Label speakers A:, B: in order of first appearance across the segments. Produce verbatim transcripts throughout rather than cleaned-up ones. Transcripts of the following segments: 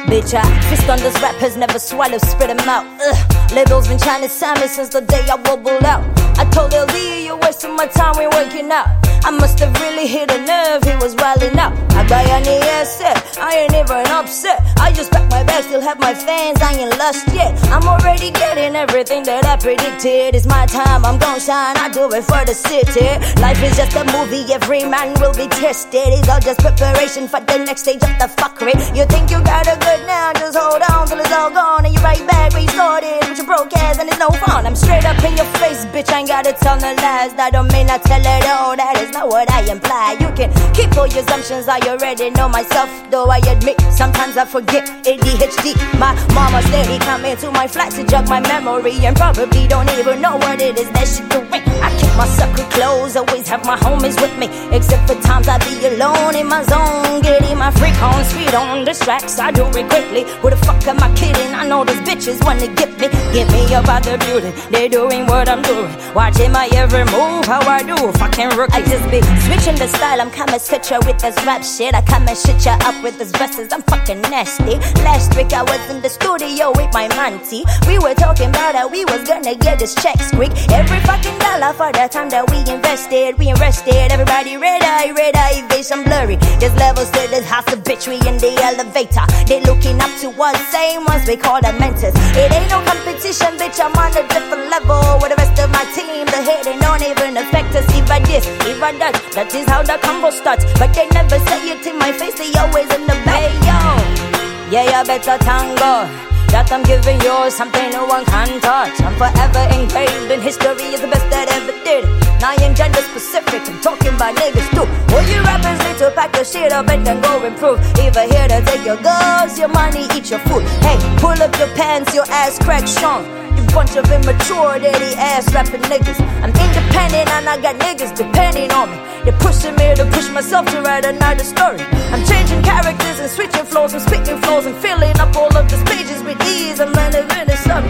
A: Bitch, I fist on those rappers, never swallow, spit them out. Ugh. Labels been trying to sign me since the day I wobbled out. I told L D, you're wasting my time, we working out. I must have really hit a nerve, he was wildin' out. I buy any asset, I ain't even upset. I just pack my bag, still have my fans, I ain't lost yet. I'm already getting everything that I predicted. It's my time, I'm gon' shine, I do it for the city. Life is just a movie, every man will be tested. It's all just preparation for the next stage of the fuckery. You think you got it good now, just hold on till it's all gone. And you right back where you started, with your broke ass and it's no fun. I'm straight up in your face, bitch, I ain't gotta tell no lies. That don't mean I tell it all, that is not what I imply. You can keep all your assumptions, I already know myself. Though I admit, sometimes I forget A D H D. My mama steady coming to my flat to jog my memory, and probably don't even know what it is that she doing. I keep my sucker close, always have my homies with me. Except for times I be alone in my zone, getting my freak on, speed on the tracks, I do it quickly. Who the fuck am I kidding? I know those bitches wanna get me. Get me up out the building, they doing what I'm doing. Watching my every move, how I do, fucking rookie. I just be switching the style, I'm kinda switcher with this rap shit. I come and shit ya up with this verses, I'm fucking nasty. Last week I was in the studio with my manty. We were talking about how we was gonna get this checks quick. Every fucking dollar for the time that we invested, we invested. Everybody red eye, red eye, vision blurry. There's levels to this house of bitch, we in the elevator. They looking up to us, same ones we call the mentors. It ain't no competition, bitch, I'm on a different level. With the rest of my team, the hating don't even affect us. If I this, if I that, that is how the combo starts. But they never say it in my face, they always in the back. Hey yo, yeah, you better tango. That I'm giving you something no one can touch. I'm forever engraved in history, is the best that ever did. Now I ain't gender specific, I'm talking about niggas too. All you rappers need to pack your shit up and then go improve. Either here to take your girls, your money, eat your food. Hey, pull up your pants, your ass crack strong. You bunch of immature, dirty ass rapping niggas. I'm independent and I got niggas depending on me. They're pushing me to push myself to write another story. I'm changing characters and switching flows and spitting flows and filling up all of these pages with ease. I'm gonna finish up.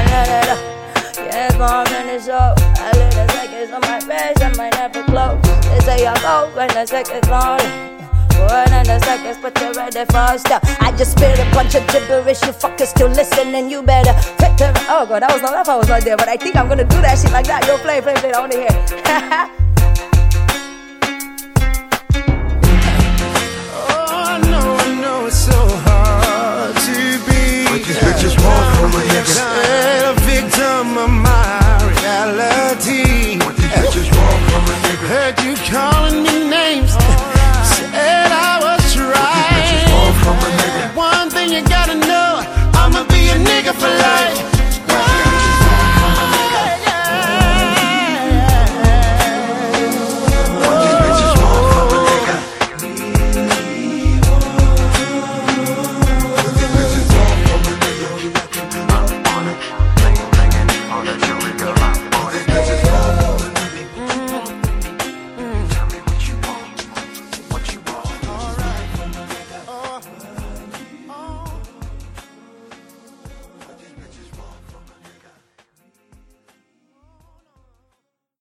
A: Yeah, it's gonna finish up. I live the seconds on my face and my never close. They say I go when the seconds on. One and the seconds, but you're ready faster. I just spit a bunch of gibberish. You fuckers still listening, you better take the. Oh god, that was not that I was not there, but I think I'm gonna do that shit like that. Yo, play, play, play. I wanna hear.
B: Oh, I know, I know it's so hard to be.
C: But these bitches want from a nigga.
B: A victim of my reality.
C: But these bitches want from a nigga.
B: Heard you calling.